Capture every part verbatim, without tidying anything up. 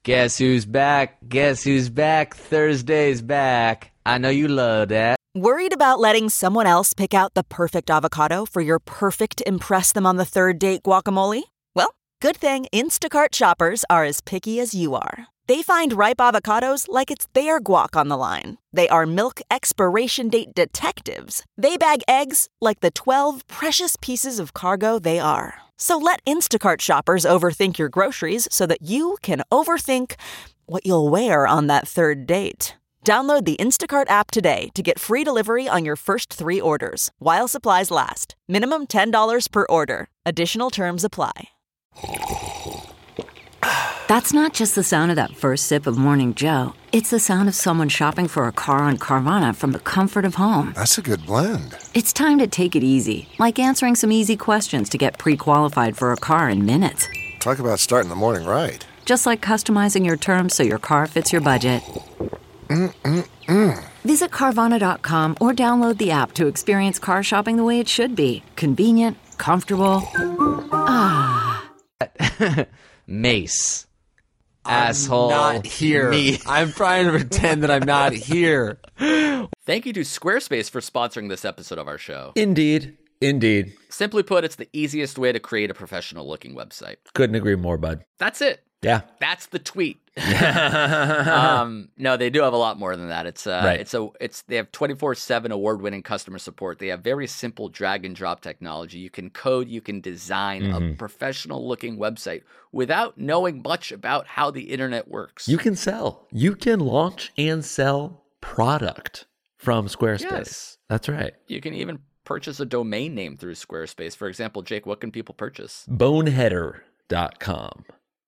Guess who's back? Guess who's back? Thursday's back. I know you love that. Worried about letting someone else pick out the perfect avocado for your perfect impress them on the third date guacamole? Well, good thing Instacart shoppers are as picky as you are. They find ripe avocados like it's their guac on the line. They are milk expiration date detectives. They bag eggs like the twelve precious pieces of cargo they are. So let Instacart shoppers overthink your groceries so that you can overthink what you'll wear on that third date. Download the Instacart app today to get free delivery on your first three orders, while supplies last. Minimum ten dollars per order. Additional terms apply. That's not just the sound of that first sip of Morning Joe. It's the sound of someone shopping for a car on Carvana from the comfort of home. That's a good blend. It's time to take it easy, like answering some easy questions to get pre-qualified for a car in minutes. Talk about starting the morning right. Just like customizing your terms so your car fits your budget. Mm-mm-mm. Visit Carvana dot com or download the app to experience car shopping the way it should be. Convenient, comfortable. Ah. Mace. I'm Asshole. not here. Me. I'm trying to pretend that I'm not here. Thank you to Squarespace for sponsoring this episode of our show. Indeed. Indeed. Simply put, it's the easiest way to create a professional-looking website. Couldn't agree more, bud. That's it. Yeah. That's the tweet. um, no, they do have a lot more than that. It's uh, Right. it's a it's they have twenty-four seven award-winning customer support. They have very simple drag and drop technology. You can code, you can design Mhm. a professional-looking website without knowing much about how the internet works. You can sell. You can launch and sell product from Squarespace. Yes. That's right. You can even purchase a domain name through Squarespace. For example, Jake, what can people purchase? Boneheader dot com.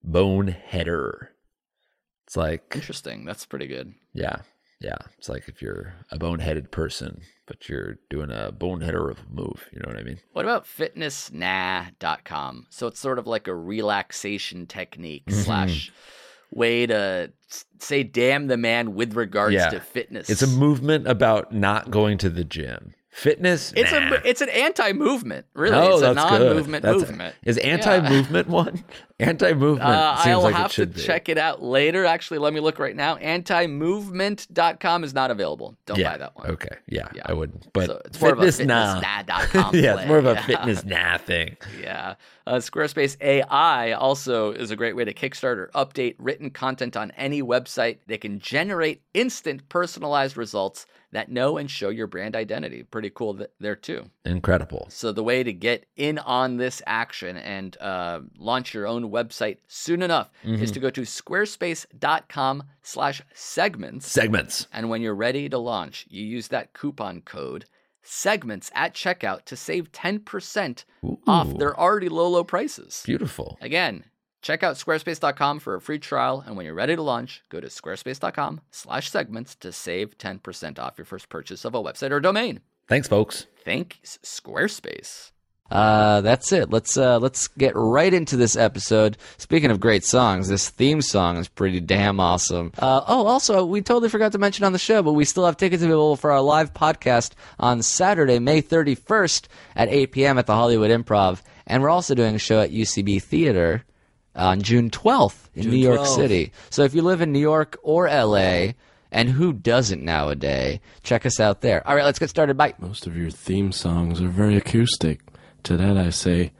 Boneheader. It's like, Interesting. That's pretty good. yeah, yeah. It's like if you're a boneheaded person, but you're doing a boneheader of a move. You know what I mean? What about fitness nah dot com? So it's sort of like a relaxation technique Mhm. slash way to s- say damn the man with regards Yeah. to fitness. It's a movement about not going to the gym. Fitness. It's nah. a it's an anti-movement, really. Oh, it's a that's good. non-movement That's- movement. Is anti-movement one? Anti-movement Uh, seems I'll like have it to should be. check it out later. Actually, let me look right now. anti movement dot com is not available. Don't yeah. buy that one. Okay. Yeah, Yeah. I wouldn't. But So it's more of a fitness fitness nah. nah dot com yeah, it's more of a play. fitness nah thing. Yeah. Uh, Squarespace A I also is a great way to kickstart or update written content on any website. They can generate instant personalized results that know and show your brand identity. Pretty cool th- there too. Incredible. So the way to get in on this action and uh, launch your own website soon enough is to go to squarespace.com slash segments. Segments. And when you're ready to launch, you use that coupon code segments at checkout to save ten percent off Ooh. their already low, low prices. Beautiful. Again, check out squarespace dot com for a free trial. And when you're ready to launch, go to squarespace.com slash segments to save ten percent off your first purchase of a website or domain. Thanks, folks. Thanks, Squarespace. Uh, that's it. Let's uh, let's get right into this episode. Speaking of great songs, this theme song is pretty damn awesome. Uh, oh, also, we totally forgot to mention on the show, but we still have tickets available for our live podcast on Saturday, May thirty-first at eight p.m. at the Hollywood Improv, and we're also doing a show at U C B Theater on June twelfth in June New York twelfth. City. So if you live in New York or L A, and who doesn't nowadays, check us out there. All right, let's get started. Bye. Most of your theme songs are very acoustic. To that I say,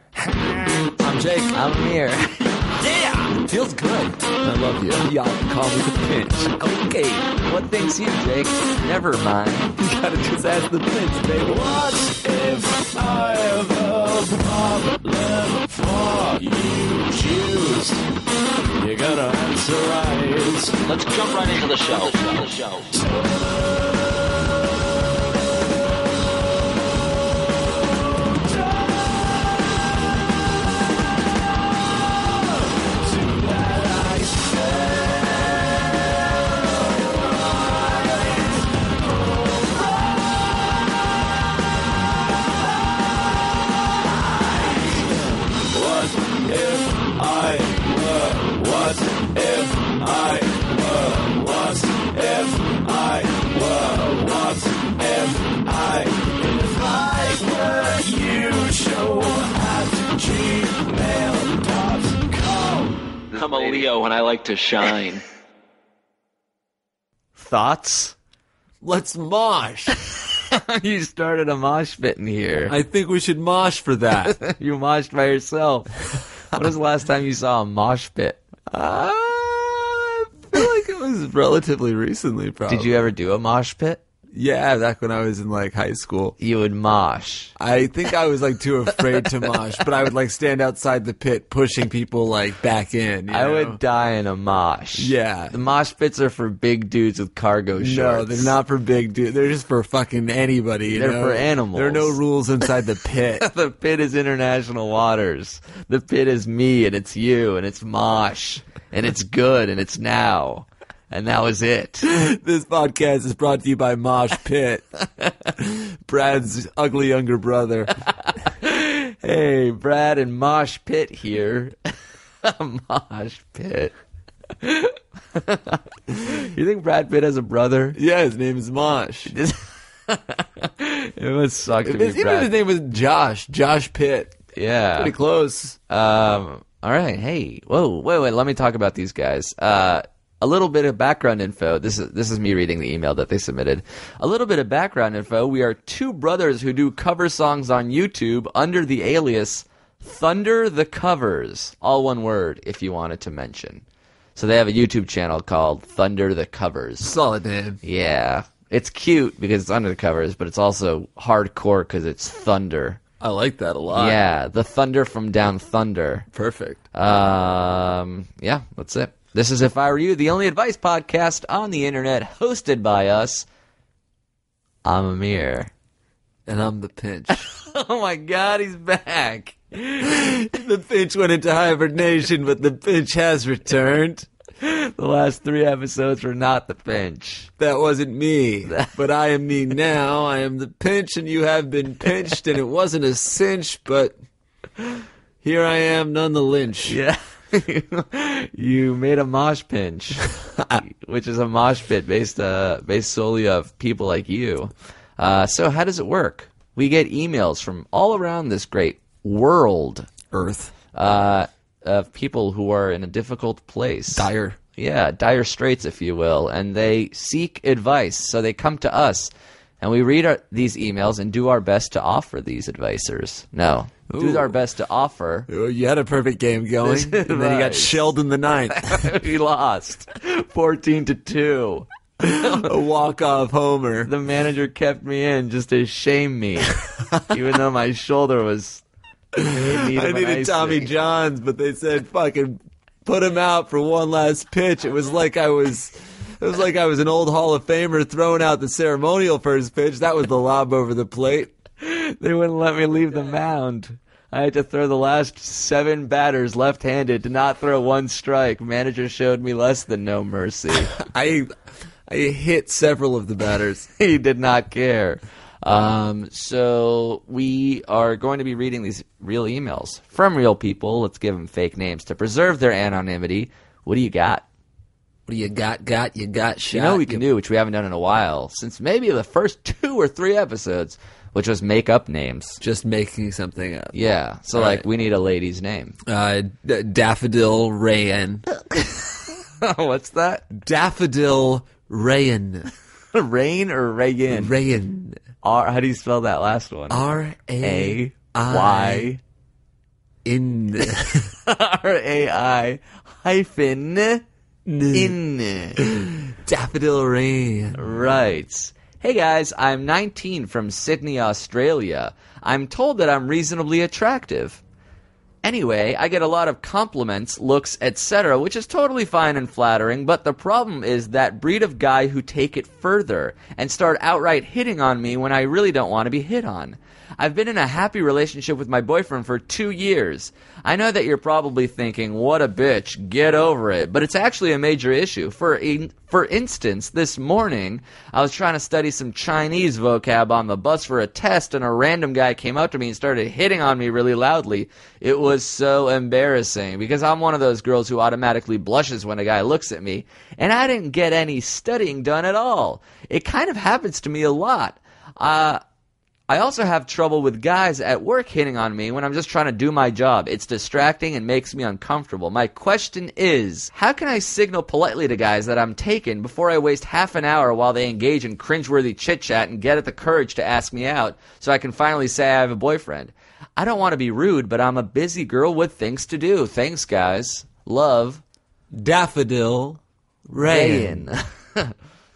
I'm Jake. I'm here. Yeah! Feels good. I love you. Y'all call me the pinch. Okay. What thinks you, Jake? Never mind. You gotta just ask the pinch, baby. What if I have a problem for you choose? You gotta answer right. Let's jump right into the show. The show. What if I were? What if I were? I'm a Leo and I like to shine. Thoughts? Let's mosh. You started a mosh pit in here. I think we should mosh for that. You moshed by yourself. When was the last time you saw a mosh pit? Uh, I feel like it was relatively recently, probably. Did you ever do a mosh pit? Yeah, back when I was in, like, high school. You would mosh. I think I was, like, too afraid to mosh, but I would, like, stand outside the pit pushing people, like, back in. You I know? would die in a mosh. Yeah. The mosh pits are for big dudes with cargo shorts. No, they're not for big dudes. They're just for fucking anybody. You They're know? for animals. There are no rules inside the pit. The pit is international waters. The pit is me, and it's you, and it's mosh. And it's good, and it's now. And that was it. This podcast is brought to you by Mosh Pit. Brad's ugly younger brother. Hey, Brad and Mosh Pit here. Mosh Pit. You think Brad Pitt has a brother? Yeah, his name is Mosh. It must suck to If be his, even if Brad. his name was Josh. Josh Pitt. Yeah. Pretty close. Um, all right. Hey, whoa, wait, wait. Let me talk about these guys. Uh, a little bit of background info. This is this is me reading the email that they submitted. A little bit of background info. We are two brothers who do cover songs on YouTube under the alias Thunder the Covers. All one word, if you wanted to mention. So they have a YouTube channel called Thunder the Covers. Solid name. Yeah. It's cute because it's under the covers, but it's also hardcore because it's thunder. I like that a lot. Yeah, the thunder from down thunder. Perfect. Um, yeah, that's it. This is If I Were You, the only advice podcast on the internet, hosted by us. I'm Amir. And I'm the Pinch. Oh my God, he's back. The Pinch went into hibernation, but the Pinch has returned. The last three episodes were not the Pinch. That wasn't me, but I am me now. I am the Pinch, and you have been pinched, and it wasn't a cinch, but here I am, none the lynch. Yeah. You made a mosh pinch, which is a mosh pit based uh, based solely of people like you. Uh, so how does it work? We get emails from all around this great world, Earth. uh, of people who are in a difficult place. Dire. Yeah, dire straits, if you will. And they seek advice. So they come to us, and we read our, these emails and do our best to offer these advisors. No, Ooh. do our best to offer. Oh, you had a perfect game going, and then you got Right. shelled in the ninth. We lost fourteen to two. A walk-off homer. The manager kept me in just to shame me, even though my shoulder was in need of I an needed Tommy icing. Johns, but they said fucking put him out for one last pitch. It was like I was, it was like I was an old Hall of Famer throwing out the ceremonial first pitch. That was the lob over the plate. They wouldn't let me leave the mound. I had to throw the last seven batters left-handed to not throw one strike. Manager showed me less than no mercy. I, I hit several of the batters. He did not care. Um, so we are going to be reading these real emails from real people. Let's give them fake names to preserve their anonymity. What do you got? What do you got? Got you got shot. You know what we can do, which we haven't done in a while, since maybe the first two or three episodes, which was make up names. Just making something up. Yeah. So, All like, right. we need a lady's name. Uh, D- Daffodil Rayan. What's that? Daffodil Rayan. Rain or Reagan? Rayan. R. How do you spell that last one? R A A Y in R A I hyphen in. Daffodil Rain. Right. Hey guys, I'm nineteen from Sydney, Australia. I'm told that I'm reasonably attractive. Anyway, I get a lot of compliments, looks, et cetera, which is totally fine and flattering, but the problem is that breed of guy who take it further and start outright hitting on me when I really don't want to be hit on. I've been in a happy relationship with my boyfriend for two years. I know that you're probably thinking, what a bitch, get over it, but it's actually a major issue. For in, for instance, this morning, I was trying to study some Chinese vocab on the bus for a test, and a random guy came up to me and started hitting on me really loudly. It was so embarrassing, because I'm one of those girls who automatically blushes when a guy looks at me, and I didn't get any studying done at all. It kind of happens to me a lot. Uh... I also have trouble with guys at work hitting on me when I'm just trying to do my job. It's distracting and makes me uncomfortable. My question is, how can I signal politely to guys that I'm taken before I waste half an hour while they engage in cringeworthy chit-chat and get at the courage to ask me out so I can finally say I have a boyfriend? I don't want to be rude, but I'm a busy girl with things to do. Thanks, guys. Love, Daffodil Rayan. Rayan.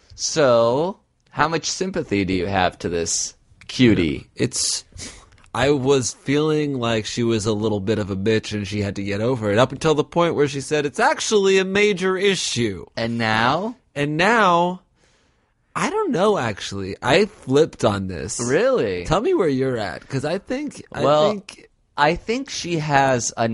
So, how much sympathy do you have to this cutie? It's... I was feeling like she was a little bit of a bitch and she had to get over it up until the point where she said, it's actually a major issue. And now? And now, I don't know, actually. I flipped on this. Really? Tell me where you're at, because I think... Well, I think... I think she has a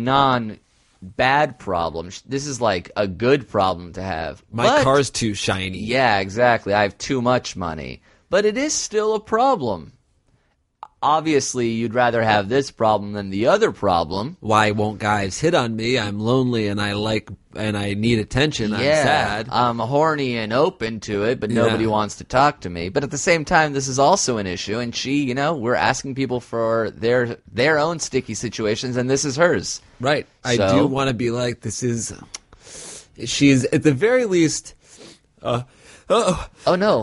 non-bad problem. This is like a good problem to have. My But- car's too shiny. Yeah, exactly. I have too much money. But it is still a problem. Obviously, you'd rather have this problem than the other problem. Why won't guys hit on me? I'm lonely and I like and I need attention. I'm Yeah, sad. I'm horny and open to it, but Yeah. nobody wants to talk to me. But at the same time, this is also an issue, and she, you know, we're asking people for their their own sticky situations, and this is hers. Right. I So- do want to be like, this is... She's, at the very least... Uh, oh, Oh, no.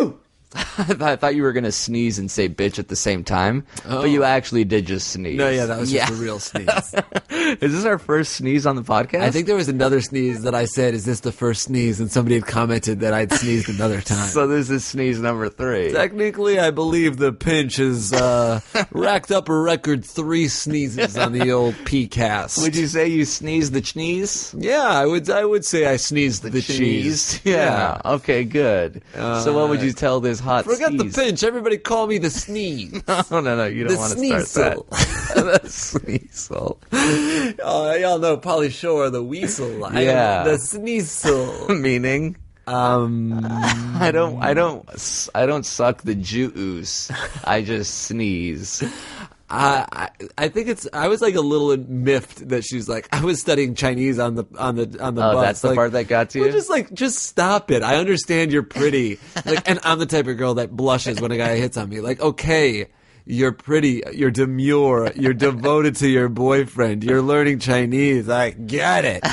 I thought- I thought you were going to sneeze and say bitch at the same time, Oh. but you actually did just sneeze. no, yeah, that was just Yeah. a real sneeze. Is this our first sneeze on the podcast? I think there was another sneeze that I said, is this the first sneeze? And somebody had commented that I'd sneezed another time. so. This is sneeze number three. Technically, I believe the pinch has uh, racked up a record three sneezes on the old P-cast. Would you say you sneezed the cheese? Yeah, I would. I would say I sneezed the, cheese. cheese. Yeah. Okay. Good. so, what would you tell this hot? Forget the sneeze? pinch. Everybody call me the sneeze. No, no, no. You The don't want to start that. the sneasel. Oh, y'all know Pauly Shore, the weasel. I Yeah. am the sneasel. Meaning, Um, I don't, I don't, I don't suck the juice. I just sneeze. I, I I think it's. I was like a little miffed that she's like. I was studying Chinese on the on the on the Oh, bus. that's the Like, part that got to well, you? just like, just stop it. I understand you're pretty, like, and I'm the type of girl that blushes when a guy hits on me. Like, okay, you're pretty, you're demure, you're devoted to your boyfriend, you're learning Chinese. I get it.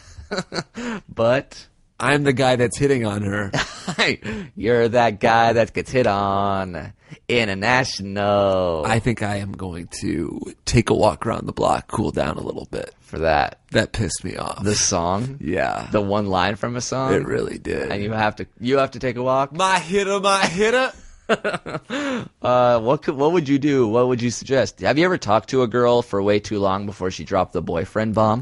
But I'm the guy that's hitting on her. you're that guy that gets hit on. International. I think I am going to take a walk around the block, cool down a little bit. for that. That pissed me off. The song, yeah, the one line from a song. it really did. And you have to, you have to take a walk. My hitter, my hitter. Uh, what could, what would you do? What would you suggest? Have you ever talked to a girl for way too long before she dropped the boyfriend bomb?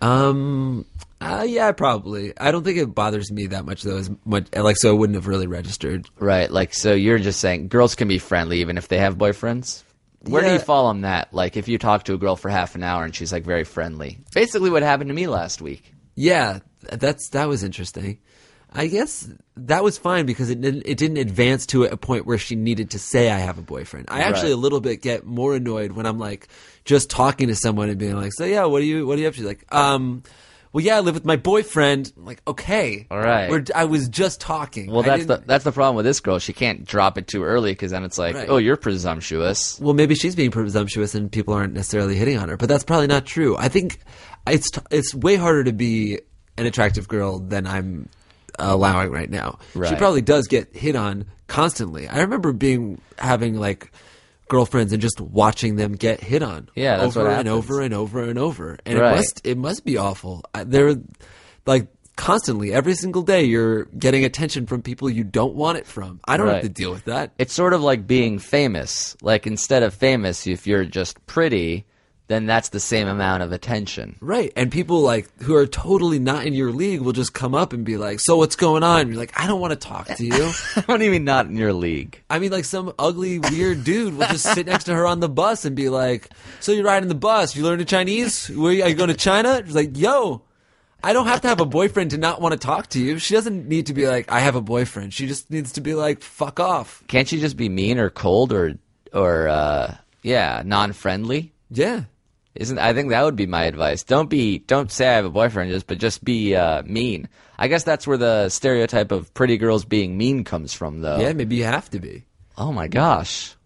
Um, uh, yeah, probably. I don't think it bothers me that much though. As much like, so it wouldn't have really registered. Right. Like, so you're just saying girls can be friendly even if they have boyfriends? Where do Yeah. you fall on that? Like, if you talk to a girl for half an hour and she's like very friendly, basically what happened to me last week. Yeah, that's that was interesting. I guess that was fine because it didn't it didn't advance to a point where she needed to say I have a boyfriend. I actually Right. a little bit get more annoyed when I'm like just talking to someone and being like, "So yeah, what do you what do you have to?" Like, um, well, yeah, I live with my boyfriend. I'm like, okay, All right. We're, I was just talking. Well, I that's the didn't- that's the problem with this girl. She can't drop it too early because then it's like, Right. oh, you're presumptuous. Well, maybe she's being presumptuous and people aren't necessarily hitting on her, but that's probably not true. I think it's t- it's way harder to be an attractive girl than I'm allowing right now. She Right. probably does get hit on constantly. I remember being having like girlfriends and just watching them get hit on. Yeah, that's over what and happens. over and over and over, and Right. it must it must be awful. I- They're like constantly every single day you're getting attention from people you don't want it from. I don't Right. have to deal with that. It's sort of like being famous. Like, instead of famous, if you're just pretty, then that's the same amount of attention. Right. And people like who are totally not in your league will just come up and be like, "So what's going on?" And you're like, "I don't want to talk to you." What do you mean not in your league? I mean, like some ugly weird dude will just sit next to her on the bus and be like, "So you're riding the bus? You learning Chinese? Where are you, are you going to China?" She's like, "Yo, I don't have to have a boyfriend to not want to talk to you." She doesn't need to be like, "I have a boyfriend." She just needs to be like, "Fuck off." Can't you just be mean or cold or, or uh, yeah, non-friendly? Yeah. Isn't I think that would be my advice. Don't be don't say I have a boyfriend, just but just be uh, mean. I guess that's where the stereotype of pretty girls being mean comes from, though. Yeah, maybe you have to be. Oh my gosh,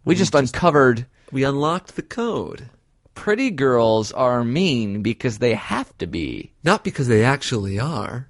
We just uncovered We unlocked the code. pretty girls are mean because they have to be. Not because they actually are.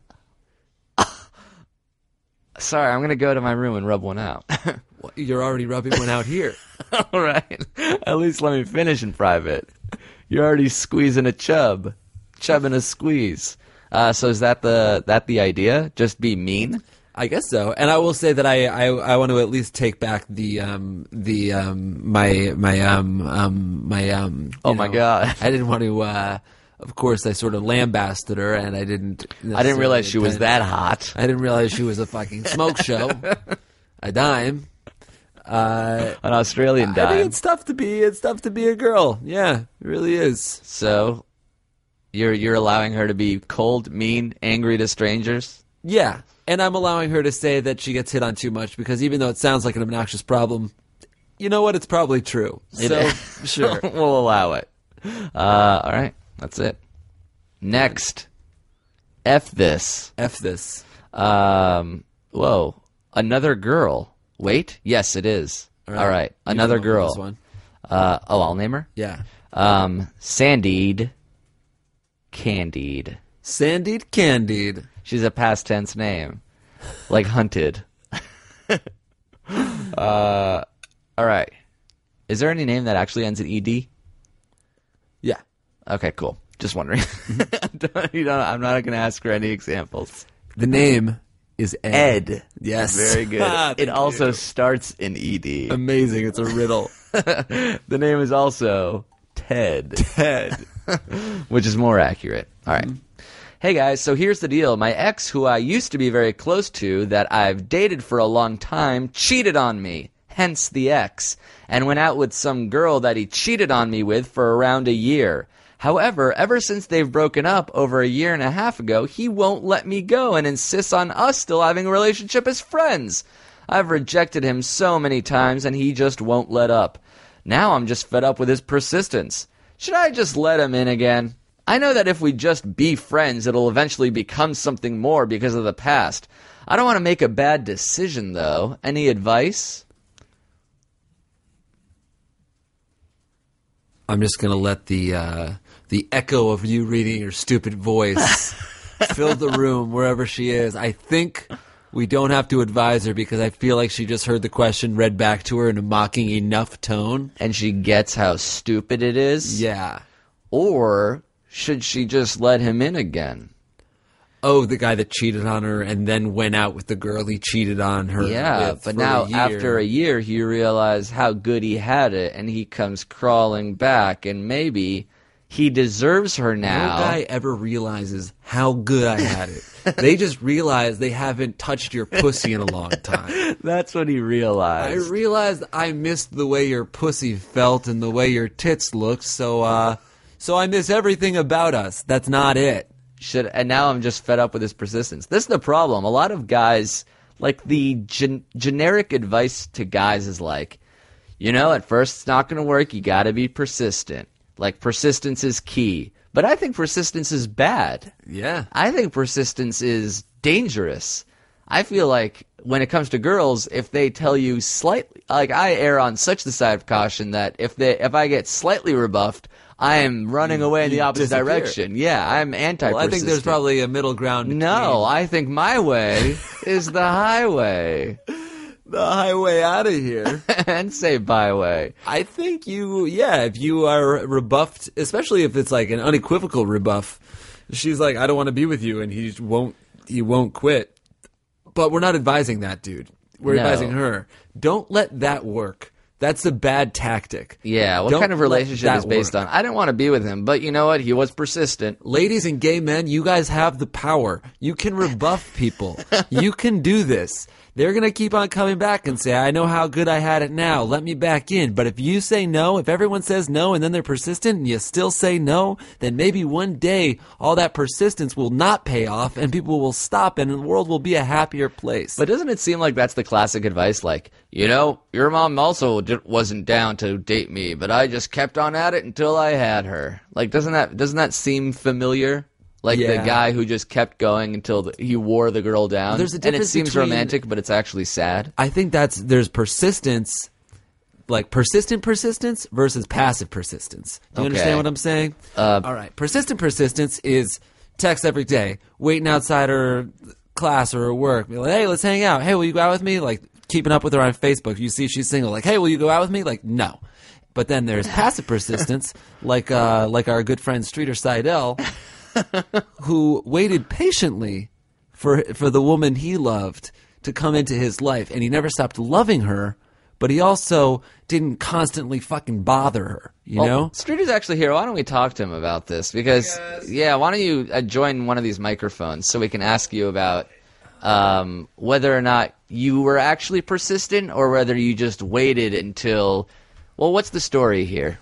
Sorry, I'm going to go to my room and rub one out. Well, you're already rubbing one out here. All right. At least let me finish in private. You're already squeezing a chub. Chubbing a squeeze. Uh, so is that the that the idea? Just be mean? I guess so. And I will say that I, I, I want to at least take back the um the um my my um um my um you Oh my know, God. I didn't want to uh of course I sort of lambasted her and I didn't I didn't realize she was intend- that hot. I didn't realize she was a fucking smoke show. A dime. Uh An Australian I dime. think it's tough to be it's tough to be a girl. Yeah, it really is. So you're you're allowing her to be cold, mean, angry to strangers? Yeah. And I'm allowing her to say that she gets hit on too much because even though it sounds like an obnoxious problem, you know what? It's probably true. It So, is. sure. We'll allow it. Uh, all right. That's it. Next. F this. F this. Um, whoa. Another girl. Wait. Yes, it is. All right. All right. You Another come up with girl. this one. Uh, oh, I'll name her? Yeah. Um, Sandied. Candied. Sandied Candied. She's a past tense name. Like hunted. uh, all right. Is there any name that actually ends in E D? Yeah. Okay, cool. Just wondering. you know, I'm not going to ask for any examples. The name is Ed. Ed. Yes. Very good. Ah, it thank also you. starts in E D. Amazing. It's a riddle. The name is also Ted, Ted. which is more accurate. All right. Hey guys, so here's the deal. My ex, who I used to be very close to, that I've dated for a long time, cheated on me. Hence the ex. And went out with some girl that he cheated on me with for around a year. However, ever since they've broken up over a year and a half ago, he won't let me go and insists on us still having a relationship as friends. I've rejected him so many times and he just won't let up. Now I'm just fed up with his persistence. Should I just let him in again? I know that if we just be friends, it'll eventually become something more because of the past. I don't want to make a bad decision, though. Any advice? I'm just going to let the uh, the echo of you reading your stupid voice fill the room wherever she is. I think we don't have to advise her because I feel like she just heard the question read back to her in a mocking enough tone. And she gets how stupid it is? Yeah. Or should she just let him in again? Oh, the guy that cheated on her and then went out with the girl he cheated on her Yeah, with but for now a year. after a year, he realized how good he had it, and he comes crawling back, and maybe he deserves her now. No guy ever realizes how good I had it. They just realize they haven't touched your pussy in a long time. That's what he I realized. realized I missed the way your pussy felt and the way your tits looked, so uh so I miss everything about us. That's not it. Should and now I'm just fed up with his persistence. This is the problem. A lot of guys, like the gen- generic advice to guys is like, you know, at first it's not going to work. You got to be persistent. Like persistence is key. But I think persistence is bad. Yeah. I think persistence is dangerous. I feel like when it comes to girls, if they tell you slightly, like I err on such the side of caution that if they if I get slightly rebuffed, I am running away in the you opposite disappear. direction. Yeah, I'm anti-persistent. Well, I think there's probably a middle ground. No, I think my way is the highway. the highway out of here. And say byway. I think you, yeah, if you are rebuffed, especially if it's like an unequivocal rebuff, she's like, I don't want to be with you, and he just won't, he won't quit. But we're not advising that, dude. We're No. advising her. Don't let that work. That's a bad tactic. Yeah, what Don't kind of let relationship that is based work. on? I didn't want to be with him, but you know what? He was persistent. Ladies and gay men, you guys have the power. You can rebuff people. You can do this. They're going to keep on coming back and say, I know how good I had it now. Let me back in. But if you say no, if everyone says no and then they're persistent and you still say no, then maybe one day all that persistence will not pay off and people will stop and the world will be a happier place. But doesn't it seem like that's the classic advice? Like, you know, your mom also di- wasn't down to date me, but I just kept on at it until I had her. Like, doesn't that doesn't that seem familiar? Like Yeah. the guy who just kept going until the, he wore the girl down. There's a and it difference seems between- romantic, but it's actually sad. I think that's there's persistence like persistent persistence versus passive persistence. Do you Okay. understand what I'm saying? Uh, All right. Persistent persistence is text every day, waiting outside her class or her work. Be like, hey, let's hang out. Hey, will you go out with me? Like keeping up with her on Facebook. You see she's single. Like, hey, will you go out with me? Like, no. But then there's passive persistence, like uh, like our good friend Streeter Seidel, who waited patiently for for the woman he loved to come into his life, and he never stopped loving her, but he also didn't constantly fucking bother her, you Well, know? Streeter's actually here. Why don't we talk to him about this? Because, yeah, why don't you uh, join one of these microphones so we can ask you about um, whether or not you were actually persistent or whether you just waited until... Well, what's the story here?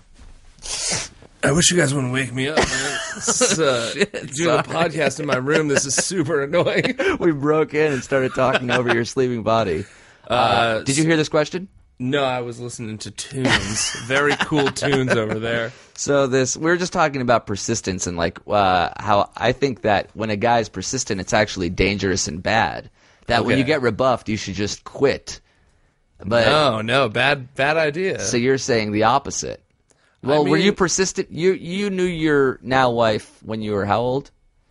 I wish you guys wouldn't wake me up, man. This, uh, doing a podcast in my room, this is super annoying. We broke in and started talking over your sleeping body. Uh, Uh, did you hear this question? No, I was listening to tunes. Very cool tunes over there. So this, we were just talking about persistence and like uh, how I think that when a guy is persistent, it's actually dangerous and bad. That when Okay. you get rebuffed, you should just quit. But No, no, bad, bad idea. so you're saying the opposite. Well, I were you mean- persistent? You you knew your now wife when you were how old?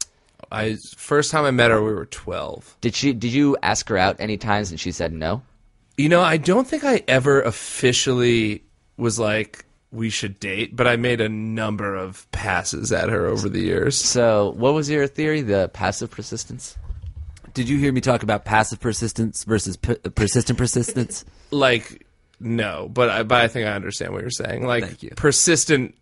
I first time I met her, we were twelve. Did she? Did you ask her out any times and she said no? You know, I don't think I ever officially was like, we should date, but I made a number of passes at her over the years. So what was your theory? The passive persistence? Did you hear me talk about passive persistence versus per- persistent persistence? Like, no, but I, but I think I understand what you're saying. Like, Thank you. persistent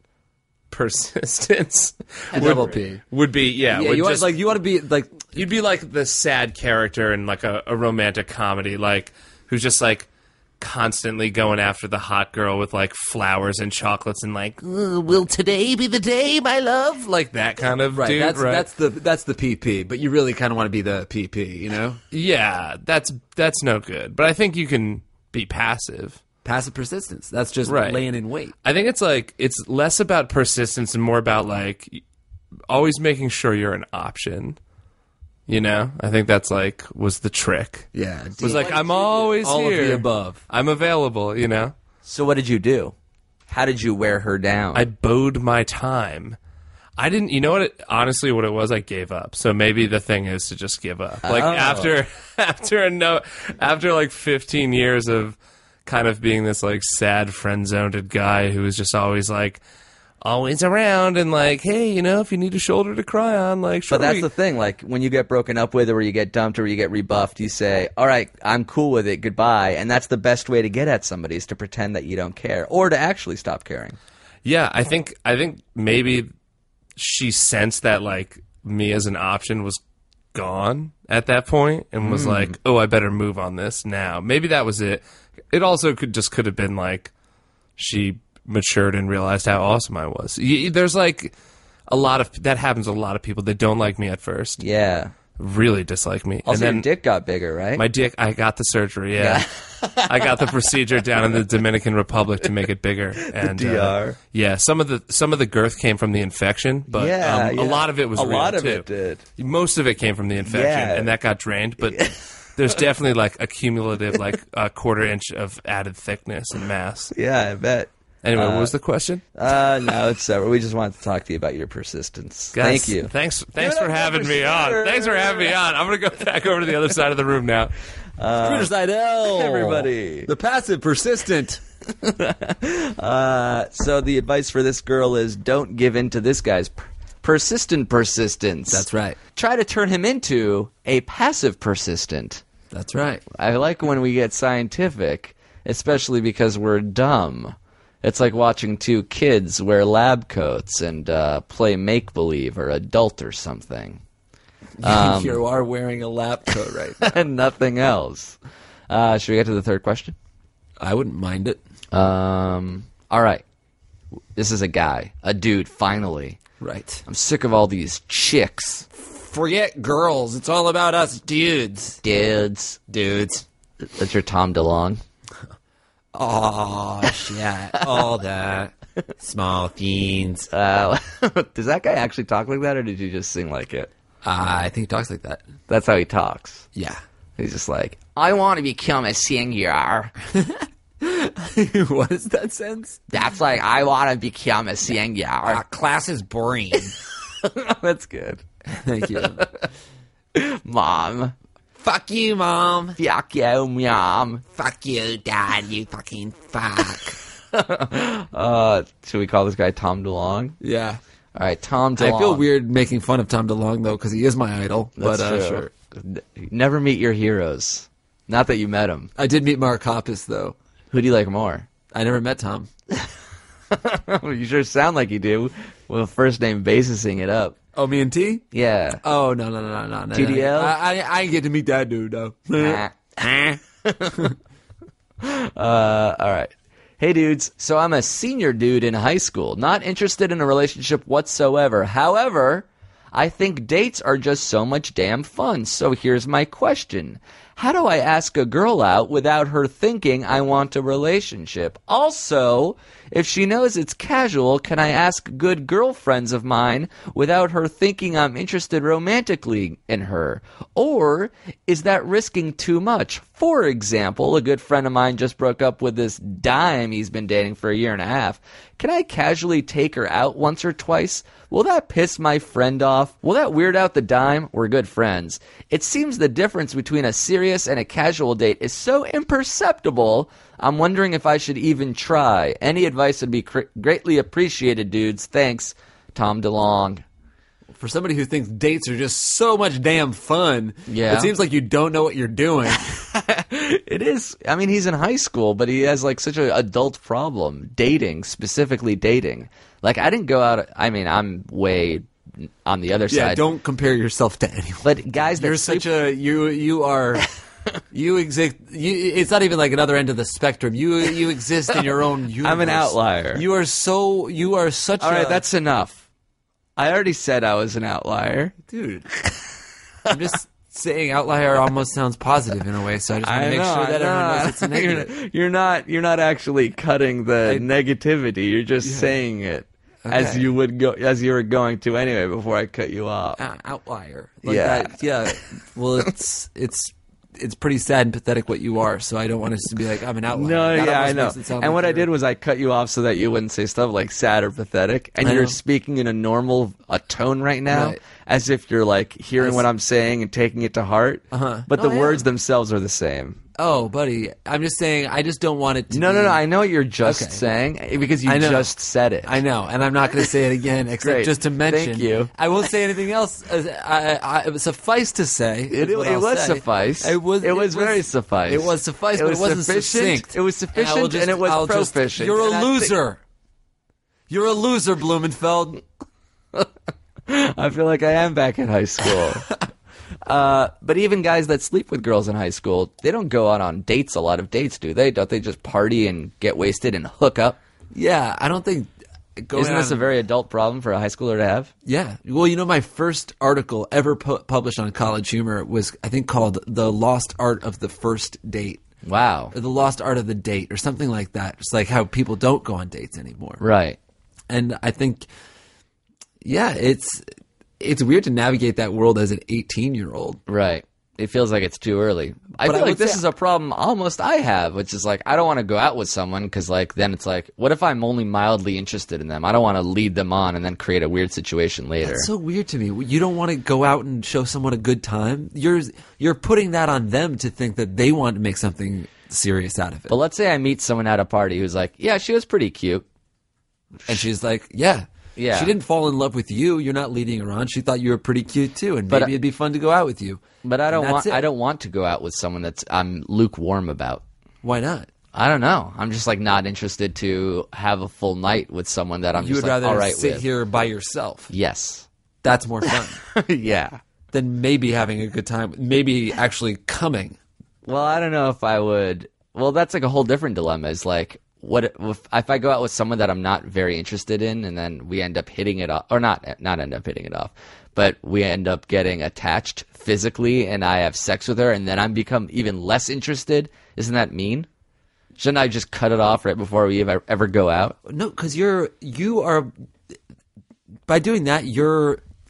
persistence A would, double P. would be, yeah. Yeah, would you want, just, like you want to be like you'd be like the sad character in like a, a romantic comedy, like who's just like constantly going after the hot girl with like flowers and chocolates and like, "Uh, will today be the day, my love? Like that kind of right. dude, that's right? that's the that's the P P, but you really kind of want to be the P P, you know? Yeah, that's that's no good. But I think you can be passive. Passive persistence. That's just Right. laying in wait. I think it's like it's less about persistence and more about like always making sure you're an option. You know, I think that's like was the trick. Yeah, Was like I'm always all here. of the above. I'm available. You know, So what did you do? How did you wear her down? I bode my time. I didn't. You know what? It, honestly, what it was, I gave up. So maybe the thing is to just give up. Like Oh. after after a no after like fifteen years of kind of being this like sad friend zoned guy who was just always like always around and like, hey, you know, if you need a shoulder to cry on, like, sure. But that's we- the thing. Like when you get broken up with, or you get dumped, or you get rebuffed, you say, "All right, I'm cool with it. Goodbye." And that's the best way to get at somebody is to pretend that you don't care, or to actually stop caring. Yeah, I think I think maybe she sensed that like me as an option was gone at that point and was like, "Oh, I better move on this now." Maybe that was it. It also could just could have been like she matured and realized how awesome I was. Y- There's like a lot of that happens to a lot of people that don't like me at first. Yeah. Really dislike me. Also, and then your dick got bigger, right? my dick, I got the surgery, yeah. I got the procedure down in the Dominican Republic to make it bigger. And, D R. Uh, yeah, some of the some of the girth came from the infection, but Yeah, um, yeah. a lot of it was A real, lot of too. it did. Most of it came from the infection, Yeah. and that got drained. But there's definitely like a cumulative, like a quarter inch of added thickness and mass. Yeah, I bet. Anyway, what was the question? Uh, no, it's separate. We just wanted to talk to you about your persistence. Guys, Thank you. Thanks, thanks Give for it up having for me on. Streeter. Thanks for having me on. I'm gonna go back over to the other side of the room now. Streeter Seidel. Everybody. The passive persistent. Uh, so the advice for this girl is don't give in to this guy's per- persistent persistence. That's right. Try to turn him into a passive persistent. That's right. I like when we get scientific, especially because we're dumb. It's like watching two kids wear lab coats and uh, play make-believe or adult or something. Um, you are wearing a lab coat right now. and nothing else. Uh, should we get to the third question? I wouldn't mind it. Um, all right. This is a guy, a dude, finally. Right. I'm sick of all these chicks. Forget girls. It's all about us dudes. Dudes. Dudes. That's your Tom DeLonge. Oh, shit. All that. Small fiends. Uh, does that guy actually talk like that, or did you just sing like it? Uh, I think he talks like that. That's how he talks. Yeah. He's just like, I want to become a singer. What is that sense? That's like, I want to become a singer. Uh, class is boring. That's good. Thank you. Mom. Fuck you, Mom. Fuck you, Mom. Fuck you, Dad. You fucking fuck. uh, should we call this guy Tom DeLonge? Yeah. All right, Tom DeLonge. I feel weird making fun of Tom DeLonge, though, because he is my idol. That's but uh, true. sure. Never meet your heroes. Not that you met him. I did meet Mark Hoppus, though. Who do you like more? I never met Tom. You sure sound like you do. With first name basising it up. Oh, me and T? Yeah. Oh, no, no, no, no, no. T D L? I, I, I didn't get to meet that dude, though. uh, all right. Hey, dudes. So I'm a senior dude in high school, not interested in a relationship whatsoever. However, I think dates are just so much damn fun. So here's my question. How do I ask a girl out without her thinking I want a relationship? Also, if she knows it's casual, can I ask good girlfriends of mine without her thinking I'm interested romantically in her? Or is that risking too much? For example, a good friend of mine just broke up with this dime he's been dating for a year and a half. Can I casually take her out once or twice? Will that piss my friend off? Will that weird out the dime? We're good friends. It seems the difference between a serious and a casual date is so imperceptible, I'm wondering if I should even try. Any advice would be cr- greatly appreciated, dudes. Thanks, Tom DeLonge. For somebody who thinks dates are just so much damn fun, yeah. It seems like you don't know what you're doing. It is. I mean, he's in high school, but he has like such an adult problem. Dating, specifically dating. Like, I didn't go out. I mean, I'm way on the other yeah, side. Don't compare yourself to anyone. But guys that You're sleep- such a, you, you are... You exist. You, it's not even like another end of the spectrum. You you exist in your own universe. I'm an outlier. You are so. You are such. All a, right, that's enough. I already said I was an outlier, dude. I'm just saying outlier almost sounds positive in a way, so I just want to make know, sure that I know. everyone knows it's a negative. You're, you're not. You're not actually cutting the I, negativity. You're just yeah. saying it okay. as you would go, as you were going to anyway. Before I cut you off. Uh, outlier. Like yeah. That, yeah. Well, it's it's. It's pretty sad and pathetic what you are, so I don't want us to be like, I'm an outlier. No, that yeah, I know. And like what I you're... did was I cut you off so that you wouldn't say stuff like sad or pathetic. And I you're know. speaking in a normal a tone right now, right. as if you're like hearing what I'm saying and taking it to heart. Uh-huh. But No, the I words am. themselves are the same. Oh, buddy, I'm just saying, I just don't want it to No, be... no, no. I know what you're just Okay. saying because you I know. just said it. I know, and I'm not going to say it again, except Great. just to mention. Thank you. I won't say anything else. Uh, I, I, suffice to say, It, is what it I'll was say. suffice. It was. It was very suffice. It was suffice, It but was it wasn't sufficient. succinct. It was And I will sufficient, just- and it was I'll just- proficient. You're And a I think- loser. You're a loser, Blumenfeld. I feel like I am back in high school. uh, but even guys that sleep with girls in high school, they don't go out on dates, a lot of dates, do they? Don't they just party and get wasted and hook up? Yeah, I don't think. Going Isn't this on- a very adult problem for a high schooler to have? Yeah. Well, you know, my first article ever pu- published on College Humor was, I think, called "The Lost Art of the First Date." Wow. Or the lost art of the date, or something like that. It's like how people don't go on dates anymore. Right. And I think, yeah, it's it's weird to navigate that world as an eighteen-year-old. Right. It feels like it's too early. I But feel I like would this say- is a problem almost I have, which is like, I don't want to go out with someone because like, then it's like, what if I'm only mildly interested in them? I don't want to lead them on and then create a weird situation later. That's so weird to me. You don't want to go out and show someone a good time. You're you're putting that on them to think that they want to make something serious out of it. But let's say I meet someone at a party who's like, yeah, she was pretty cute. And she's like, yeah. Yeah. She didn't fall in love with you. You're not leading her on. She thought you were pretty cute too, and But maybe I- it'd be fun to go out with you. But I don't And want that's it. I don't want to go out with someone that's I'm lukewarm about. Why not? I don't know. I'm just like not interested to have a full night with someone that I'm You just would like rather all right sit with. here by yourself. Yes. That's more fun Yeah. than maybe having a good time. Maybe actually coming. Well, I don't know if I would. Well, that's like a whole different dilemma. Is like, what if, if I go out with someone that I'm not very interested in, and then we end up hitting it off, or not, not end up hitting it off, but we end up getting attached physically, and I have sex with her, and then I become even less interested. Isn't that mean? Shouldn't I just cut it off right before we ever, ever go out? No, because you're you are by doing that you're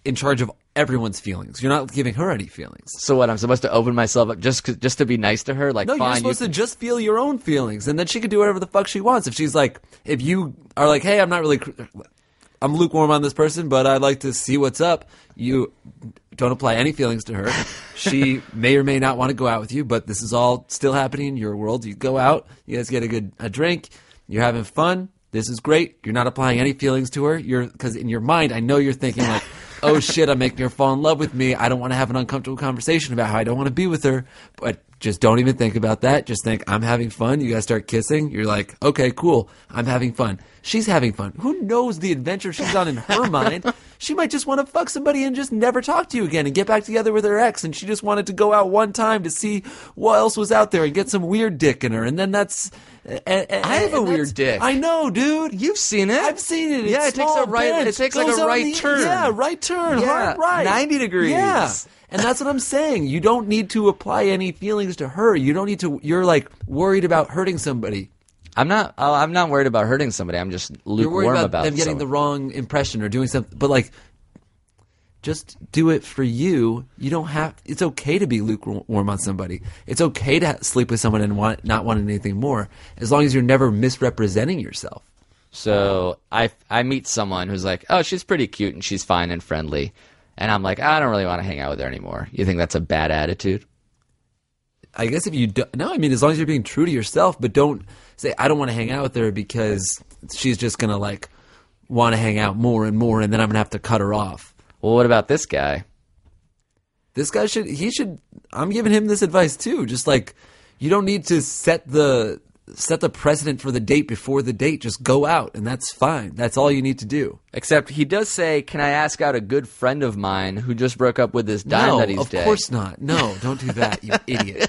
in charge of everyone's feelings. You're not giving her any feelings. So what? I'm supposed to open myself up just 'cause- just to be nice to her? Like, No, fine, you're supposed you to just feel your own feelings, and then she can do whatever the fuck she wants. If she's like, if you are like, hey, I'm not really, I'm lukewarm on this person, but I'd like to see what's up. You don't apply any feelings to her. She may or may not want to go out with you, but this is all still happening in your world. You go out, you guys get a good a drink, you're having fun. This is great. You're not applying any feelings to her. You're because in your mind, I know you're thinking like, oh shit, I'm making her fall in love with me. I don't want to have an uncomfortable conversation about how I don't want to be with her. But just don't even think about that. Just think, I'm having fun. You guys start kissing. You're like, okay, cool. I'm having fun. She's having fun. Who knows the adventure she's on in her mind? She might just want to fuck somebody and just never talk to you again and get back together with her ex. And she just wanted to go out one time to see what else was out there and get some weird dick in her. And then that's... And, and, I have a and weird that's- dick. I know, dude. You've seen it. I've seen it. Yeah, It's it takes a small right- bench. it takes like Goes a on right the- turn. Yeah, right turn. Yeah, Hard right. ninety degrees. Yeah. And that's what I'm saying. You don't need to apply any feelings to her. You don't need to. You're like worried about hurting somebody. I'm not. Oh, I'm not worried about hurting somebody. I'm just You're worried lukewarm about, about them getting someone. the wrong impression or doing something. But like, just do it for you. You don't have. It's okay to be lukewarm on somebody. It's okay to ha- sleep with someone and want not wanting anything more, as long as you're never misrepresenting yourself. So I I meet someone who's like, oh, she's pretty cute and she's fine and friendly, and I'm like, I don't really want to hang out with her anymore. You think that's a bad attitude? I guess if you do, no, I mean, as long as you're being true to yourself, but don't say, I don't want to hang out with her because she's just going to like want to hang out more and more, and then I'm going to have to cut her off. Well, what about this guy? This guy should, he should, I'm giving him this advice too. Just like, you don't need to set the, set the precedent for the date before the date. Just go out and that's fine. That's all you need to do. Except he does say, can I ask out a good friend of mine who just broke up with this dime no, that he's of dating? course not. No, don't do that, you idiot.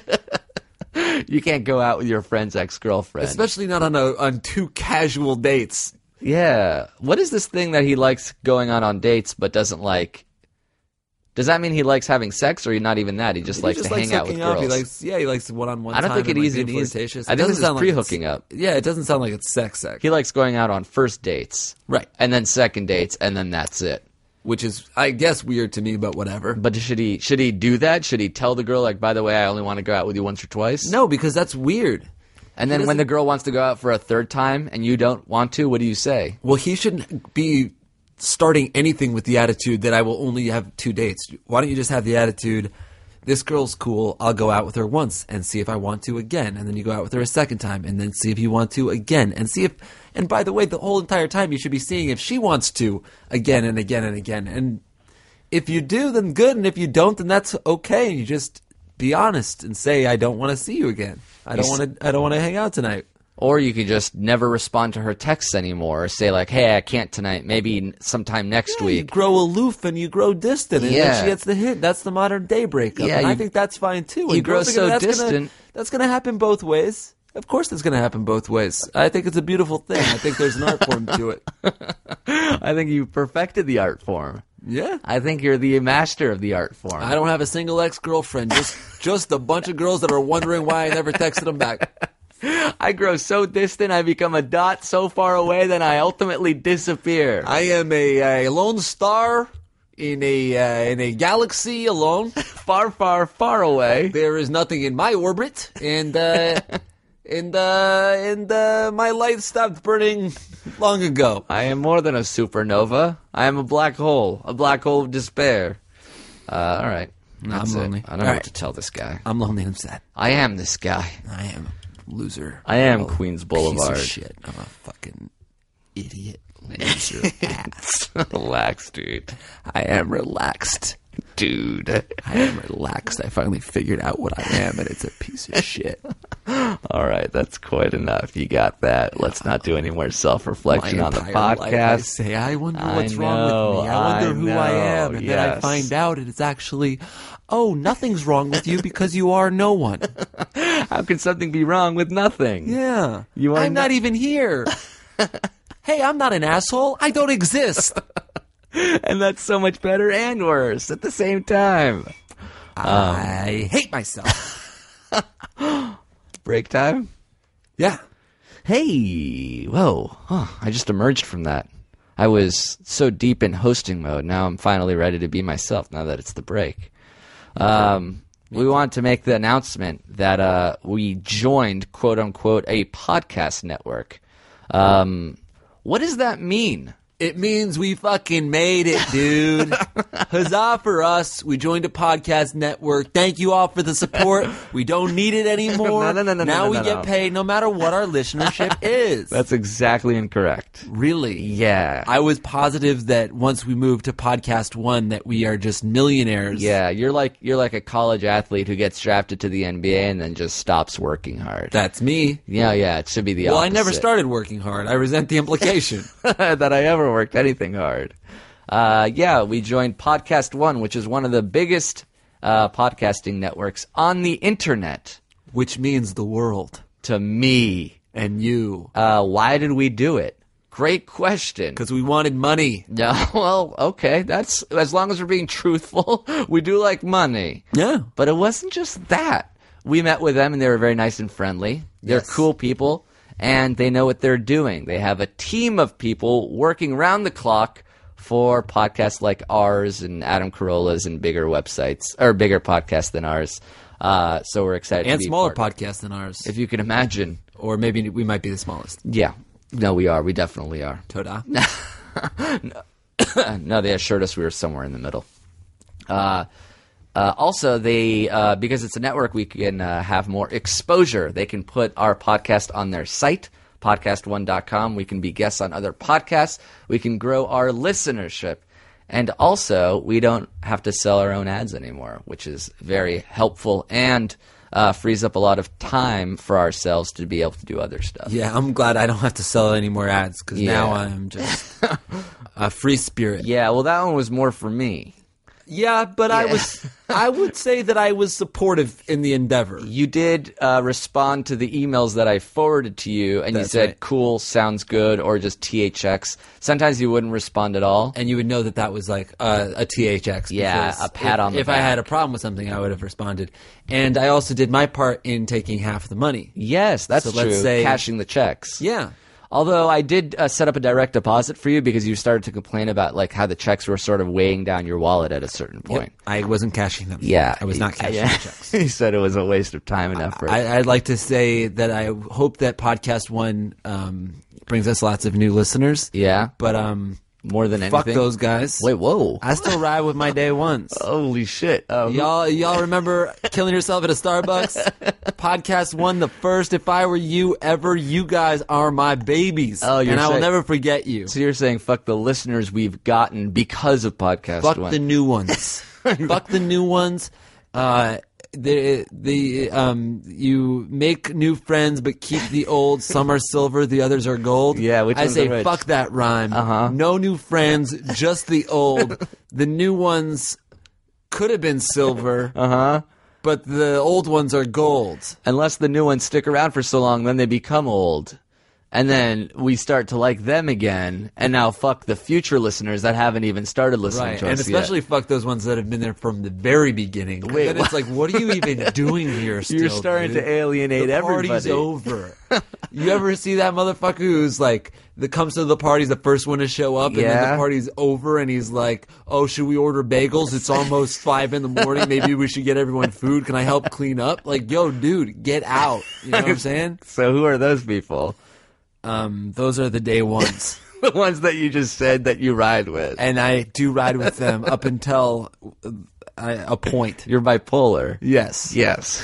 You can't go out with your friend's ex-girlfriend. Especially not on a, on two casual dates. Yeah. What is this thing that he likes going on on dates but doesn't like? Does that mean he likes having sex, or he not even that? He just He likes just to likes hang out with hooking up. girls. He likes, yeah, he likes one-on-one I don't time think it and, like, easy being is. flirtatious. I It think doesn't this is sound like it's- pre-hooking up. Yeah, it doesn't sound like it's sex sex. He likes going out on first dates, Right. and then second dates, and then that's it. Which is, I guess, weird to me, but whatever. But should he should he do that? Should he tell the girl, like, by the way, I only want to go out with you once or twice? No, because that's weird. And then when the girl wants to go out for a third time and you don't want to, what do you say? Well, he shouldn't be starting anything with the attitude that I will only have two dates. Why don't you just have the attitude, this girl's cool, I'll go out with her once and see if I want to again. And then you go out with her a second time and then see if you want to again. And see if, and by the way, the whole entire time you should be seeing if she wants to again and again and again. And if you do, then good. And if you don't, then that's okay. You just be honest and say, I don't want to see you again. I don't want to, I don't want to hang out tonight. Or you could just never respond to her texts anymore, or say like, hey, I can't tonight, maybe sometime next Yeah, you week. grow aloof and you grow distant, and Yeah. then she gets the hint. That's the modern day breakup. Yeah, and I you- think that's fine too. you And grow girls are gonna- so that's distant. Gonna, that's going to happen both ways. Of course, it's going to happen both ways. I think it's a beautiful thing. I think there's an art form to it. I think you perfected the art form. Yeah. I think you're the master of the art form. I don't have a single ex-girlfriend. Just just a bunch of girls that are wondering why I never texted them back. I grow so distant, I become a dot so far away, then I ultimately disappear. I am a, a lone star in a uh, in a galaxy alone. Far, far, far away. There is nothing in my orbit, and uh, and uh, and uh, my light stopped burning long ago. I am more than a supernova. I am a black hole, a black hole of despair. Uh, all right. That's I'm it. lonely. I don't All know right. what to tell this guy. I'm lonely and I'm sad. I am this guy. I am a loser. I am Oh, Queens Piece Boulevard. of shit. I'm a fucking idiot. Loser ass. Relax, dude. I am relaxed. Dude. I am relaxed. I finally figured out what I am, and it's a piece of shit. All right, that's quite enough. You got that. Let's not do any more self-reflection My on the entire life I podcast. say, I wonder I what's wrong know, with me. I wonder I who I am. know, And then I yes. find out and it's actually, oh, nothing's wrong with you because you are no one. How can something be wrong with nothing? Yeah. You are I'm not not- even here. Hey, I'm not an asshole. I don't exist. And that's so much better and worse at the same time. I hate myself. Break time? Yeah. Hey, whoa. Huh, I just emerged from that. I was so deep in hosting mode. Now I'm finally ready to be myself now that it's the break. Um, we want to make the announcement that uh, we joined, quote unquote, a podcast network. Um, what does that mean? It means we fucking made it, dude. Huzzah for us. We joined a podcast network. Thank you all for the support. We don't need it anymore. No, no, no, no, now no, we no, get no. paid no matter what our listenership is. That's exactly incorrect. Really? Yeah. I was positive that once we moved to Podcast One that we are just millionaires. Yeah, you're like you're like a college athlete who gets drafted to the N B A and then just stops working hard. That's me. Yeah, yeah, it should be the well, opposite. I never started working hard. I resent the implication. that I ever worked anything hard. Uh, yeah, we joined Podcast One, which is one of the biggest uh, podcasting networks on the internet. Which means the world. To me. And you. Uh, why did we do it? Great question. Because we wanted money. Yeah, well, okay. That's as long as we're being truthful, we do like money. Yeah. But it wasn't just that. We met with them and they were very nice and friendly. They're Yes. cool people and they know what they're doing. They have a team of people working round the clock for podcasts like ours and Adam Carolla's and bigger websites or bigger podcasts than ours. Uh, so we're excited And to be smaller part- podcasts than ours. If you can imagine. Or maybe we might be the smallest. Yeah. No, we are. We definitely are. Toda. No, they assured us we were somewhere in the middle. Uh, uh, also, they uh, because it's a network, we can uh, have more exposure. They can put our podcast on their site, podcast one dot com. We can be guests on other podcasts. We can grow our listenership. And also, we don't have to sell our own ads anymore, which is very helpful and uh, frees up a lot of time for ourselves to be able to do other stuff. Yeah, I'm glad I don't have to sell any more ads because Yeah. now I'm just a free spirit. Yeah, well, that one was more for me. Yeah, but I was I would say that I was supportive in the endeavor. You did uh, respond to the emails that I forwarded to you, and That's you said, right. cool, sounds good, or just T H X. Sometimes you wouldn't respond at all. And you would know that that was like uh, a T H X. Yeah, because a pat if, on the If I had a back. problem with something, I would have responded. And I also did my part in taking half the money. Yes, that's So true. let's say- Cashing the checks. Yeah. Although I did uh, set up a direct deposit for you because you started to complain about like how the checks were sort of weighing down your wallet at a certain point. Yep. I wasn't cashing them. Yeah. I was not cashing Yeah. the checks. He said it was a waste of time and effort. I, I'd like to say that I hope that Podcast One um, brings us lots of new listeners. yeah, But um, more than anything. fuck those guys. Wait, whoa. I still ride with my day ones. Holy shit. Oh, who- Y'all, y'all remember killing yourself at a Starbucks? Podcast One, the first. If I were you ever, you guys are my babies. Oh, you're and I will saying- never forget you. So you're saying fuck the listeners we've gotten because of Podcast Fuck One. the new ones. Fuck the new ones. Uh, the the um you make new friends but keep the old. Some are silver, the others are gold. Yeah, which I ones say are which? fuck that rhyme. Uh-huh. No new friends, just the old. The new ones could have been silver. Uh-huh. But the old ones are gold. Unless the new ones stick around for so long, then they become old. And then we start to like them again, and now fuck the future listeners that haven't even started listening Right, to and us especially yet. fuck those ones that have been there from the very beginning. Wait, then it's like, what are you even doing here? Still, You're starting dude? to alienate the party's everybody. over. You ever see that motherfucker who's like, that comes to the party's the first one to show up, and then Yeah. the party's over, and he's like, "Oh, should we order bagels? It's almost five in the morning. Maybe we should get everyone food. Can I help clean up?" Like, yo, dude, get out. You know what I'm saying? So who are those people? Um, those are the day ones. The ones that you just said that you ride with. And I do ride with them up until uh, a point. You're bipolar. Yes. Yes.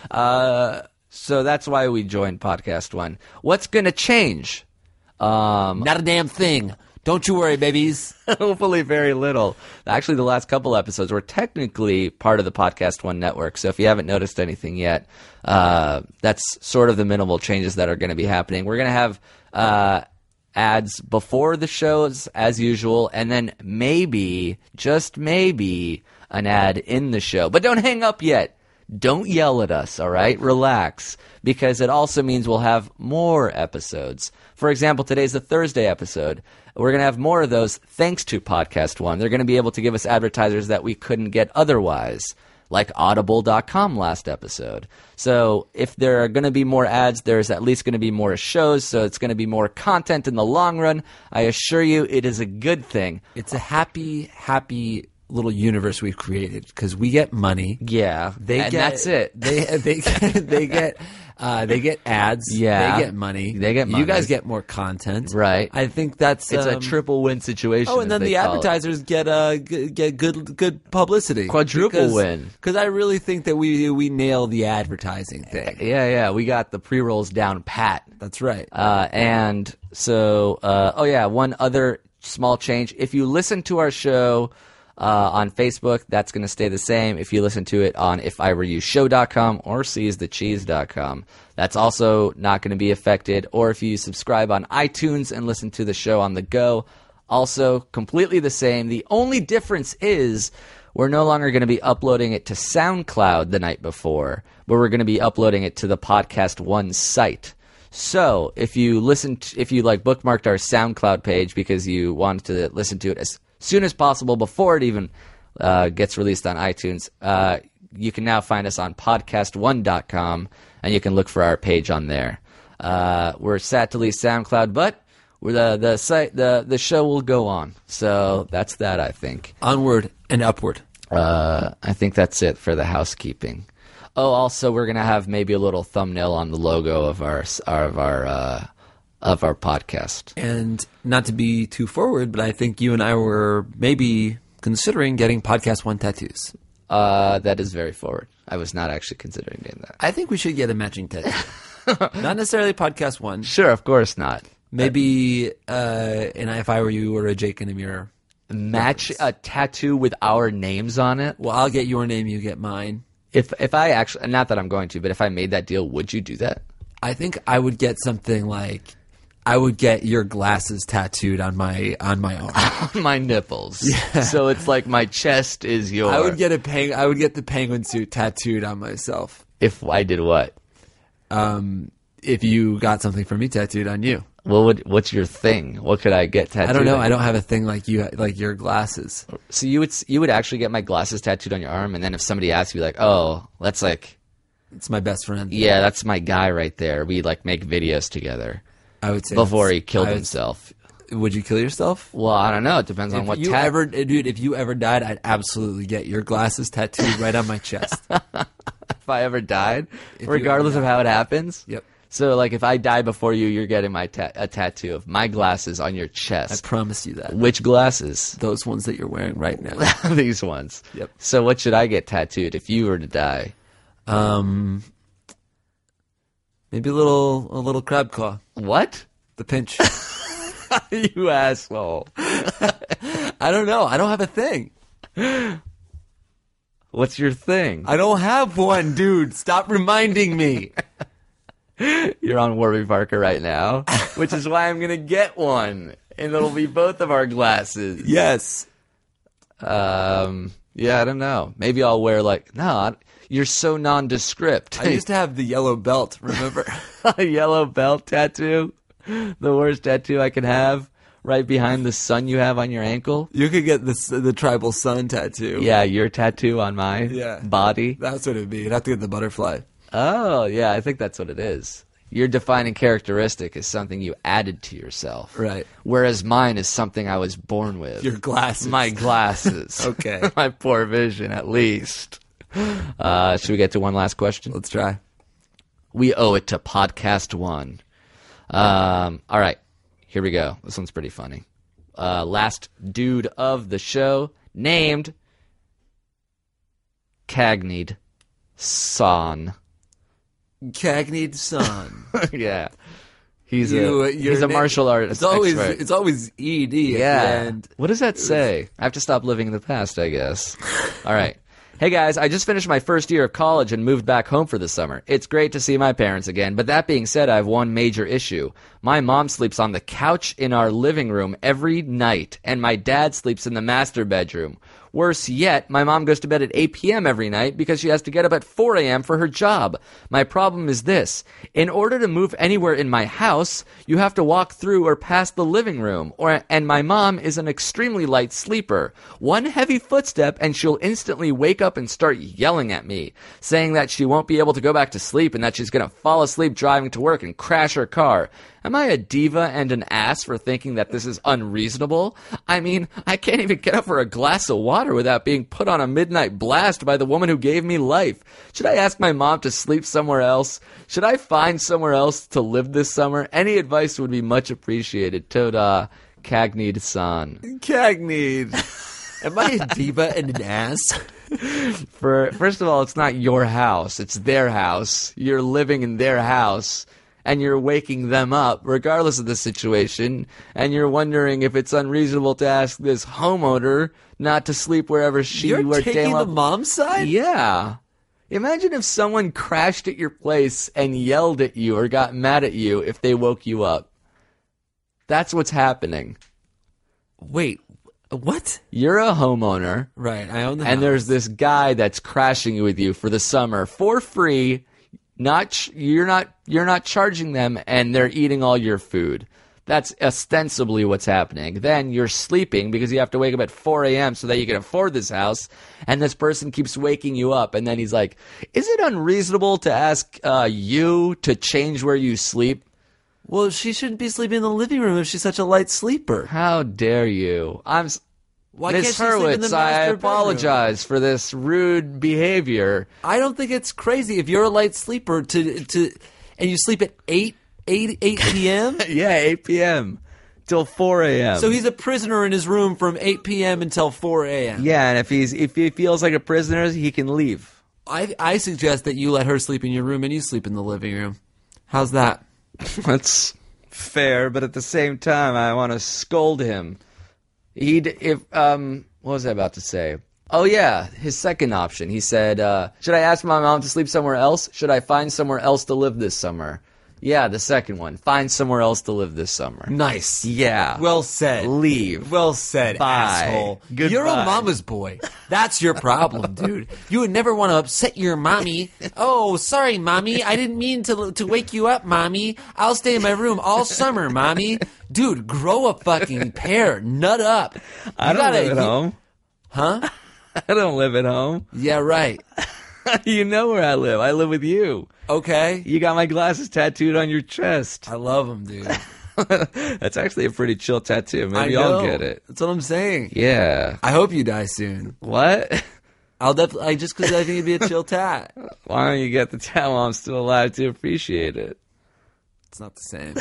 Uh, so that's why we joined Podcast One. What's going to change? Um, Not a damn thing. Don't you worry, babies. hopefully very little. Actually, the last couple episodes were technically part of the Podcast One network. So if you haven't noticed anything yet, uh, that's sort of the minimal changes that are going to be happening. We're going to have uh, ads before the shows as usual, and then maybe, just maybe, an ad in the show. But don't hang up yet. Don't yell at us, all right? Relax, because it also means we'll have more episodes. For example, today's the Thursday episode. We're going to have more of those thanks to Podcast One. They're going to be able to give us advertisers that we couldn't get otherwise. like audible dot com last episode. So if there are going to be more ads, there's at least going to be more shows, so it's going to be more content in the long run. I assure you it is a good thing. It's a happy, happy little universe we've created because we get money. Yeah, They and get, that's it. They they get, they get uh, they get ads. Yeah. They get money. They get money. You guys get more content. Right. I think that's It's a um, triple win situation. Oh, and as then they the call it. advertisers get uh g- get good good publicity. Quadruple because, win. Because I really think that we we nail the advertising thing. Yeah, yeah, we got the pre-rolls down pat. That's right. Uh, and so, uh, oh yeah, one other small change. If you listen to our show uh, on Facebook, that's going to stay the same. If you listen to it on if I were you show dot com or seize the cheese dot com, that's also not going to be affected. Or if you subscribe on iTunes and listen to the show on the go, also completely the same. The only difference is we're no longer going to be uploading it to SoundCloud the night before, but we're going to be uploading it to the Podcast One site. So if you listen, to, if you like bookmarked our SoundCloud page because you wanted to listen to it as soon as possible before it even uh, gets released on iTunes, uh, you can now find us on podcast one dot com and you can look for our page on there. Uh, we're sad to leave SoundCloud, but we're the the site the the show will go on. So that's that. I think Onward and upward. uh, I think that's it for the housekeeping. Oh, also, we're gonna have maybe a little thumbnail on the logo of our of our uh, of our podcast. And not to be too forward, but I think you and I were maybe considering getting Podcast One tattoos. Uh, that is very forward. I was not actually considering doing that. I think we should get a matching tattoo. Not necessarily Podcast One. Sure, of course not. Maybe uh, and if I were you or a Jake and Amir. Match a tattoo with our names on it. Well, I'll get your name, you get mine. If if I actually, not that I'm going to, but if I made that deal, would you do that? I think I would get something like I would get your glasses tattooed on my on my arm. My nipples. Yeah. So it's like my chest is your. I would get a peng- I would get the penguin suit tattooed on myself. If I did what? Um, if you got something for me tattooed on you. What would? What's your thing? What could I get tattooed? I don't know. on I you? don't have a thing like you, like your glasses. So you would you would actually get my glasses tattooed on your arm, and then if somebody asked you, like, oh, that's like, It's my best friend. yeah, that's my guy right there. We like make videos together. I would say Before that's- he killed I would- himself. Would you kill yourself? Well, I don't know. It depends on If what you tat- ever, dude, if you ever died, I'd absolutely get your glasses tattooed right on my chest. if I ever died, If you regardless ever of how it happens. Yep. So, like, if I die before you, you're getting my ta- a tattoo of my glasses on your I chest. promise you that. Which glasses? Those ones that you're wearing right now. These ones. Yep. So, what should I get tattooed if you were to die? Um, maybe a little, a little crab claw. What? The pinch. You asshole. I don't know. I don't have a thing. What's your thing? I don't have one, dude. Stop reminding me. You're on Warby Parker right now, which is why I'm gonna get one, and it'll be both of our glasses. Yes. Um. Yeah, I don't know. Maybe I'll wear like no. I- You're so nondescript. I used to have the yellow belt, remember? a yellow belt tattoo, the worst tattoo I could have, right behind the sun you have on your ankle. You could get this, the tribal sun tattoo. Yeah, your tattoo on my Yeah. body. That's what it'd be. You'd have to get the butterfly. Oh, yeah, I think that's what it is. Your defining characteristic is something you added to yourself. Right. Whereas mine is something I was born with. Your glasses. My glasses. Okay. My poor vision, at least. Uh, should we get to one last question? Let's try. We owe it to Podcast One. Um, all right, here we go. This one's pretty funny. Uh, last dude of the show, named Cagneyed Son. Cagneyed son. Yeah, he's You- a your he's a na- martial artist. It's always expert. it's always E D. Yeah. At the end. What does that say? I have to stop living in the past, I guess. All right. Hey guys, I just finished my first year of college and moved back home for the summer. It's great to see my parents again, but that being said, I have one major issue. My mom sleeps on the couch in our living room every night, and my dad sleeps in the master bedroom. Worse yet, my mom goes to bed at eight p.m. every night because she has to get up at four a.m. for her job. My problem is this. In order to move anywhere in my house, you have to walk through or past the living room, or and my mom is an extremely light sleeper. One heavy footstep and she'll instantly wake up and start yelling at me, saying that she won't be able to go back to sleep and that she's going to fall asleep driving to work and crash her car. Am I a diva and an ass for thinking that this is unreasonable? I mean, I can't even get up for a glass of water without being put on a midnight blast by the woman who gave me life. Should I ask my mom to sleep somewhere else? Should I find somewhere else to live this summer? Any advice would be much appreciated. Toda Cagney-san. Cagney. Am I a diva and an ass? For first of all, it's not your house. It's their house. You're living in their house. And you're waking them up, regardless of the situation, and you're wondering if it's unreasonable to ask this homeowner not to sleep wherever she You're were taking damn the mom's side? Yeah. Imagine if someone crashed at your place and yelled at you or got mad at you if they woke you up. That's what's happening. Wait, what? You're a homeowner. Right, I own the And house. there's this guy that's crashing with you for the summer for free. Not ch- you're not you're not charging them, and they're eating all your food. That's ostensibly what's happening. Then you're sleeping because you have to wake up at four a.m. so that you can afford this house, and this person keeps waking you up, and then he's like, "Is it unreasonable to ask uh, you to change where you sleep?" Well, she shouldn't be sleeping in the living room if she's such a light sleeper. How dare you? I'm. S- Why Miss can't she sleep in the Hurwitz, I master apologize for this rude behavior. I don't think it's crazy if you're a light sleeper to to and you sleep at eight eight eight p.m. Yeah, eight p.m. till four a.m. So he's a prisoner in his room from eight p.m. until four a.m. Yeah, and if he's if he feels like a prisoner, he can leave. I I suggest that you let her sleep in your room and you sleep in the living room. How's that? That's fair, but at the same time, I want to scold him. He'd if um what was I about to say? Oh yeah, his second option. He said, uh, "Should I ask my mom to sleep somewhere else? Should I find somewhere else to live this summer?" Yeah, the second one. Find somewhere else to live this summer. Nice. Yeah. Well said. Leave. Well said, Bye. asshole. Goodbye. You're a mama's boy. That's your problem, dude. You would never want to upset your mommy. Oh, sorry, mommy. I didn't mean to to wake you up, mommy. I'll stay in my room all summer, mommy. Dude, grow a fucking pair. Nut up. You I don't gotta- live at you- home. Huh? I don't live at home. Yeah, right. You know where I live. I live with you. Okay. You got my glasses tattooed on your chest. I love them, dude. That's actually a pretty chill tattoo. Maybe I I'll know. get it. That's what I'm saying. Yeah. I hope you die soon. What? I'll definitely I just because I think it'd be a chill tat. Why don't you get the tat while I'm still alive to appreciate it? It's not the same.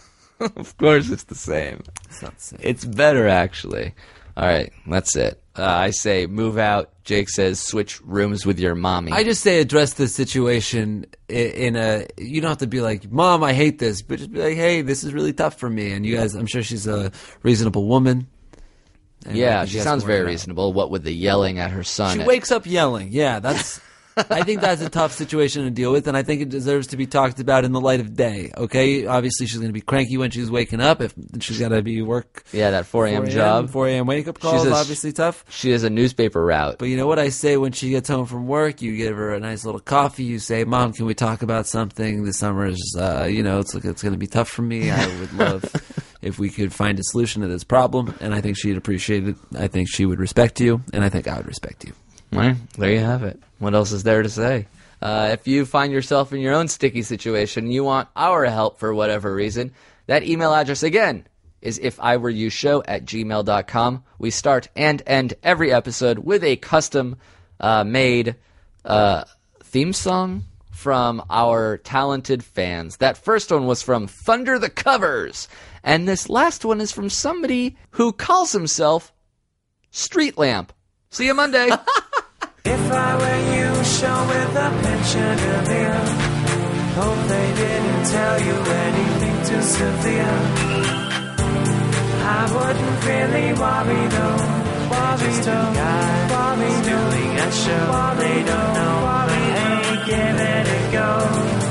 Of course it's the same. It's not the same. It's better, actually. All right, that's it. Uh, I say move out. Jake says switch rooms with your mommy. I just say address the situation i- in a. You don't have to be like, "Mom, I hate this," but just be like, "Hey, this is really tough for me." And you guys, I'm sure she's a reasonable woman. And yeah, like, you she guys sounds can work very it out. reasonable. What with the yelling at her son? She at- wakes up yelling. Yeah, that's. I think that's a tough situation to deal with, and I think it deserves to be talked about in the light of day. Okay, obviously she's going to be cranky when she's waking up. If she's got to be work, Yeah, that four a.m. job. four a.m. wake up call She's is a- obviously tough. She has a newspaper route. But you know what I say when she gets home from work? You give her a nice little coffee. You say, "Mom, can we talk about something? This summer is, uh, you know, it's it's going to be tough for me. I would love if we could find a solution to this problem." And I think she'd appreciate it. I think she would respect you, and I think I would respect you. Well, there you have it. What else is there to say? Uh, if you find yourself in your own sticky situation, you want our help for whatever reason, that email address again is if I were you show at gmail dot com. We start and end every episode with a custom uh, made uh, theme song from our talented fans. That first one was from Thunder the Covers, and this last one is from somebody who calls himself Street Lamp. See you Monday. If I were you, show with a pension of ear. Hope they didn't tell you anything too severe. I wouldn't really worry though. Worry though. Worry doing a show. They don't know. Worry, hey, give it a go.